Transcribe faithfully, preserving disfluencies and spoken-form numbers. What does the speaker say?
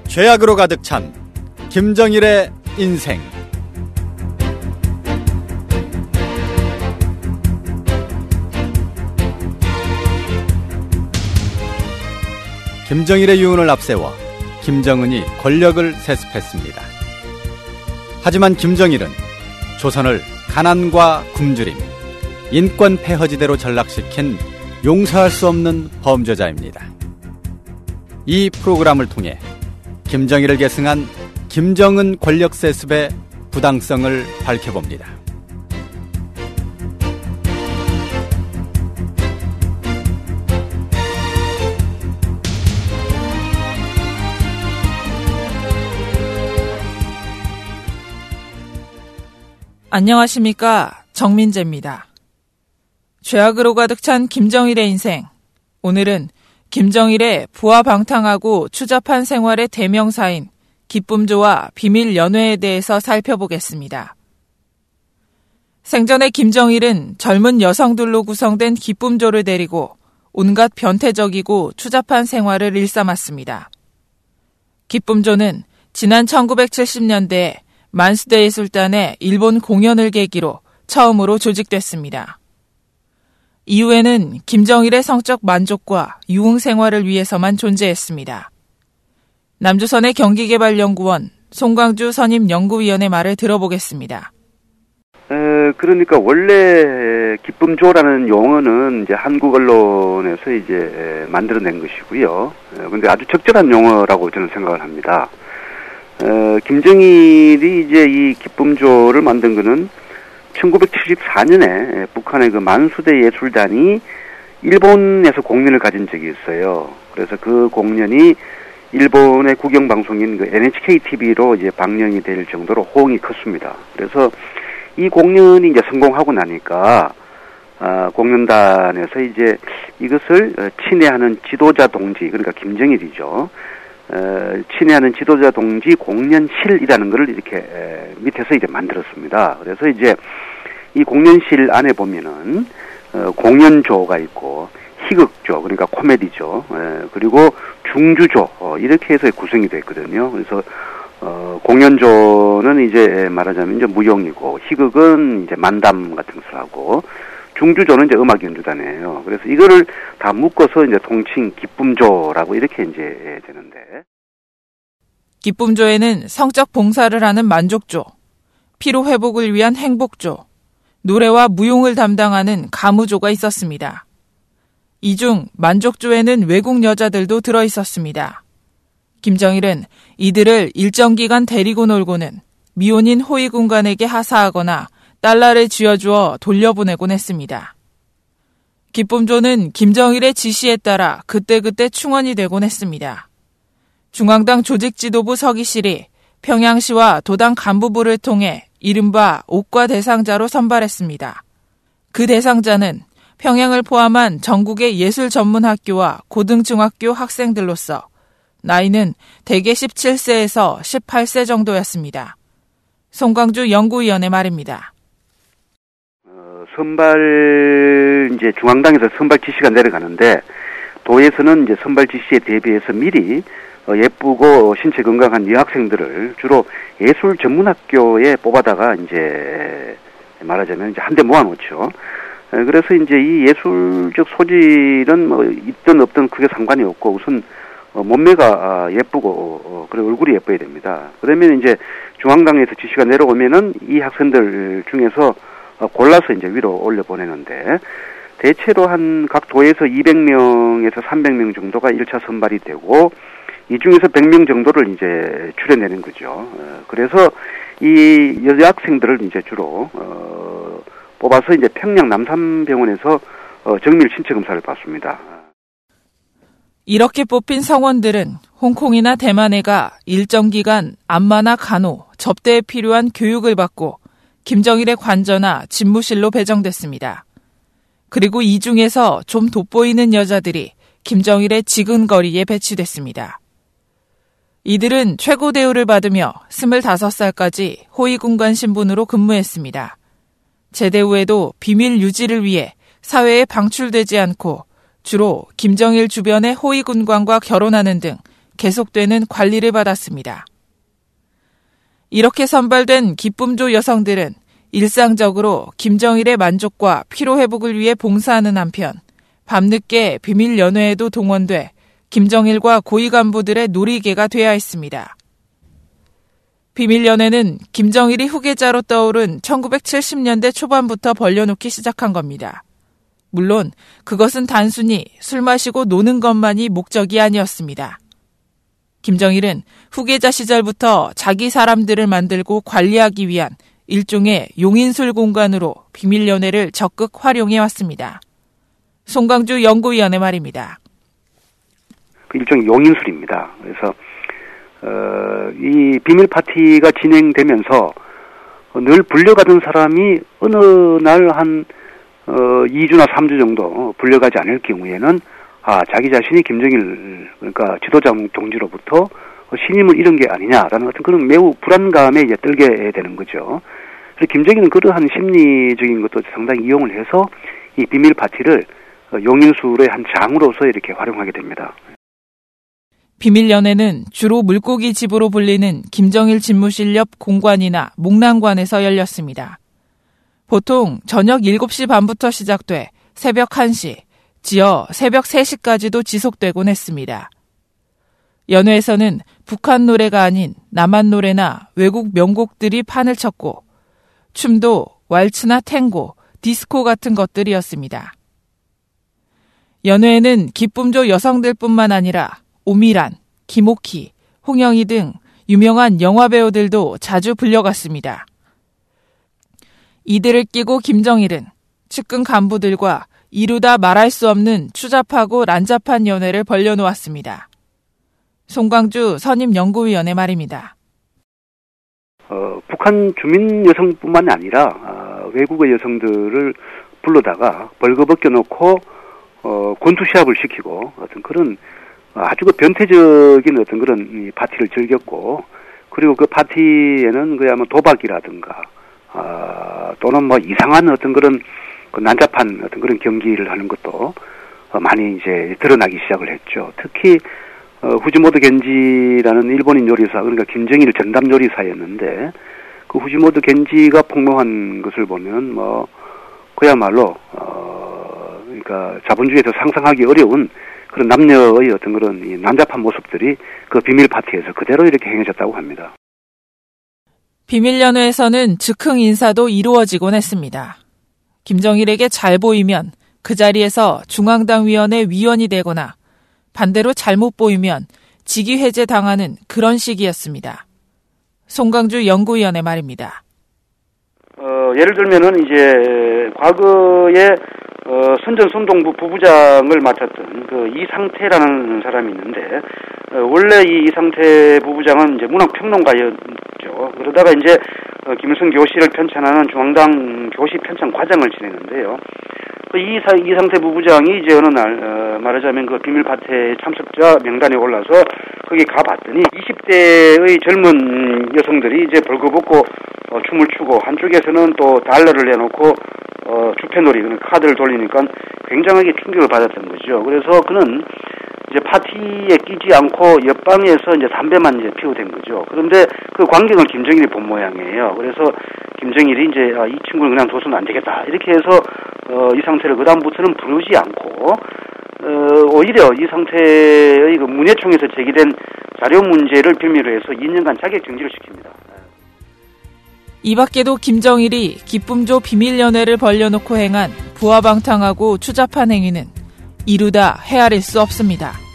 죄악으로 가득 찬 김정일의 인생. 김정일의 유언을 앞세워 김정은이 권력을 세습했습니다. 하지만 김정일은 조선을 가난과 굶주림, 인권 폐허지대로 전락시킨 용서할 수 없는 범죄자입니다. 이 프로그램을 통해 김정일을 계승한 김정은 권력 세습의 부당성을 밝혀봅니다. 안녕하십니까, 정민재입니다. 죄악으로 가득 찬 김정일의 인생. 오늘은 김정일의 부하방탕하고 추잡한 생활의 대명사인 기쁨조와 비밀 연회에 대해서 살펴보겠습니다. 생전에 김정일은 젊은 여성들로 구성된 기쁨조를 데리고 온갖 변태적이고 추잡한 생활을 일삼았습니다. 기쁨조는 지난 천구백칠십 년대에 만수대 예술단의 일본 공연을 계기로 처음으로 조직됐습니다. 이후에는 김정일의 성적 만족과 유흥 생활을 위해서만 존재했습니다. 남조선의 경기개발연구원 송광주 선임 연구위원의 말을 들어보겠습니다. 에, 그러니까 원래 기쁨조라는 용어는 이제 한국 언론에서 이제 만들어낸 것이고요. 그런데 아주 적절한 용어라고 저는 생각을 합니다. 어, 김정일이 이제 이 기쁨조를 만든 거는 천구백칠십사 년에 북한의 그 만수대 예술단이 일본에서 공연을 가진 적이 있어요. 그래서 그 공연이 일본의 국영방송인 그 엔에이치케이 티비로 이제 방영이 될 정도로 호응이 컸습니다. 그래서 이 공연이 이제 성공하고 나니까, 아, 공연단에서 이제 이것을 친애하는 지도자 동지, 그러니까 김정일이죠. 어, 친애하는 지도자 동지 공연실이라는 것을 이렇게 에, 밑에서 이제 만들었습니다. 그래서 이제 이 공연실 안에 보면은 어, 공연조가 있고 희극조, 그러니까 코미디조, 에, 그리고 중주조, 어, 이렇게 해서 구성이 됐거든요. 그래서 어, 공연조는 이제 말하자면 이제 무용이고, 희극은 이제 만담 같은 것을 하고, 중주조는 이제 음악 연주단이에요. 그래서 이거를 다 묶어서 이제 통칭 기쁨조라고 이렇게 이제 되는데. 기쁨조에는 성적 봉사를 하는 만족조, 피로 회복을 위한 행복조, 노래와 무용을 담당하는 가무조가 있었습니다. 이 중 만족조에는 외국 여자들도 들어 있었습니다. 김정일은 이들을 일정 기간 데리고 놀고는 미혼인 호위군관에게 하사하거나 달러를 쥐어주어 돌려보내곤 했습니다. 기쁨조는 김정일의 지시에 따라 그때그때 충원이 되곤 했습니다. 중앙당 조직지도부 서기실이 평양시와 도당 간부부를 통해 이른바 옥과 대상자로 선발했습니다. 그 대상자는 평양을 포함한 전국의 예술전문학교와 고등중학교 학생들로서 나이는 대개 십칠 세에서 십팔 세 정도였습니다. 송광주 연구위원의 말입니다. 선발, 이제 중앙당에서 선발 지시가 내려가는데, 도에서는 이제 선발 지시에 대비해서 미리 예쁘고 신체 건강한 여학생들을 주로 예술 전문학교에 뽑아다가 이제 말하자면 이제 한데 모아놓죠. 그래서 이제 이 예술적 소질은 뭐 있든 없든 크게 상관이 없고, 우선 몸매가 예쁘고, 그리고 얼굴이 예뻐야 됩니다. 그러면 이제 중앙당에서 지시가 내려오면은 이 학생들 중에서 골라서 이제 위로 올려보내는데, 대체로 한 각 도에서 이백 명에서 삼백 명 정도가 일 차 선발이 되고, 이 중에서 백 명 정도를 이제 추려내는 거죠. 그래서 이 여학생들을 이제 주로, 어, 뽑아서 이제 평양 남산병원에서 어, 정밀 신체 검사를 받습니다. 이렇게 뽑힌 성원들은 홍콩이나 대만에 가 일정 기간 안마나 간호, 접대에 필요한 교육을 받고 김정일의 관저나 집무실로 배정됐습니다. 그리고 이 중에서 좀 돋보이는 여자들이 김정일의 지근거리에 배치됐습니다. 이들은 최고 대우를 받으며 스물다섯 살까지 호위군관 신분으로 근무했습니다. 제대 후에도 비밀 유지를 위해 사회에 방출되지 않고 주로 김정일 주변의 호위군관과 결혼하는 등 계속되는 관리를 받았습니다. 이렇게 선발된 기쁨조 여성들은 일상적으로 김정일의 만족과 피로회복을 위해 봉사하는 한편 밤늦게 비밀 연회에도 동원돼 김정일과 고위 간부들의 놀이개가 되어야 했습니다. 비밀 연회는 김정일이 후계자로 떠오른 천구백칠십 년대 초반부터 벌려놓기 시작한 겁니다. 물론 그것은 단순히 술 마시고 노는 것만이 목적이 아니었습니다. 김정일은 후계자 시절부터 자기 사람들을 만들고 관리하기 위한 일종의 용인술 공간으로 비밀연회를 적극 활용해왔습니다. 송강주 연구위원의 말입니다. 그 일종의 용인술입니다. 그래서 어, 이 비밀 파티가 진행되면서 늘 불려가던 사람이 어느 날 한 어, 이 주나 삼 주 정도 불려가지 않을 경우에는 아, 자기 자신이 김정일, 그러니까 지도자 동지로부터 신임을 잃은 게 아니냐라는 어떤 그런 매우 불안감에 이제 떨게 되는 거죠. 그래서 김정일은 그러한 심리적인 것도 상당히 이용을 해서 이 비밀 파티를 용인술의 한 장으로서 이렇게 활용하게 됩니다. 비밀연회는 주로 물고기 집으로 불리는 김정일 집무실 옆 공관이나 목란관에서 열렸습니다. 보통 저녁 일곱 시 반부터 시작돼 새벽 한 시, 지어 새벽 세 시까지도 지속되곤 했습니다. 연회에서는 북한 노래가 아닌 남한 노래나 외국 명곡들이 판을 쳤고 춤도 왈츠나 탱고, 디스코 같은 것들이었습니다. 연회에는 기쁨조 여성들뿐만 아니라 오미란, 김옥희, 홍영희 등 유명한 영화배우들도 자주 불려갔습니다. 이들을 끼고 김정일은 측근 간부들과 이루다 말할 수 없는 추잡하고 난잡한 연회를 벌려놓았습니다. 송광주 선임연구위원의 말입니다. 어, 북한 주민 여성뿐만 아니라 어, 외국의 여성들을 불러다가 벌거벗겨 놓고 어, 권투시합을 시키고 어떤 그런 아주 그 변태적인 어떤 그런 이 파티를 즐겼고, 그리고 그 파티에는 그야말로 도박이라든가 어, 또는 뭐 이상한 어떤 그런 그 난잡한 어떤 그런 경기를 하는 것도 어, 많이 이제 드러나기 시작을 했죠. 특히 어, 후지모토 겐지라는 일본인 요리사, 그러니까 김정일 전담 요리사였는데 그 후지모토 겐지가 폭로한 것을 보면 뭐 그야말로 어, 그러니까 자본주의에서 상상하기 어려운 그런 남녀의 어떤 그런 이 난잡한 모습들이 그 비밀 파티에서 그대로 이렇게 행해졌다고 합니다. 비밀연회에서는 즉흥 인사도 이루어지곤 했습니다. 김정일에게 잘 보이면 그 자리에서 중앙당위원회 위원이 되거나 반대로 잘못 보이면 직위 해제 당하는 그런 시기였습니다. 송강주 연구위원의 말입니다. 어, 예를 들면은 이제 과거에 어, 선전선동부 부부장을 맡았던 그 이상태라는 사람이 있는데 어, 원래 이 이상태 부부장은 이제 문학평론가였죠. 그러다가 이제 어, 김일성 교시를 편찬하는 중앙당 교시 편찬 과장을 지냈는데요. 그 이사, 이상태 부부장이 이제 어느 날 어, 말하자면 그 비밀 파티의 참석자 명단에 올라서 거기 가봤더니 이십 대의 젊은 여성들이 이제 벌거벗고 어, 춤을 추고 한쪽에서는 또 달러를 내놓고 어, 주패놀이, 카드를 돌리니까 굉장하게 충격을 받았던 거죠. 그래서 그는 이제 파티에 끼지 않고 옆방에서 이제 담배만 이제 피우된 거죠. 그런데 그 광경을 김정일이 본 모양이에요. 그래서 김정일이 이제 아, 이 친구는 그냥 둬서는 안 되겠다. 이렇게 해서 어, 이 상태를 그다음부터는 부르지 않고 어, 오히려 이 상태의 그 문예총에서 제기된 자료 문제를 빌미로 해서 이 년간 자격 정지를 시킵니다. 이 밖에도 김정일이 기쁨조 비밀연회를 벌려놓고 행한 부하방탕하고 추잡한 행위는 이루다 헤아릴 수 없습니다.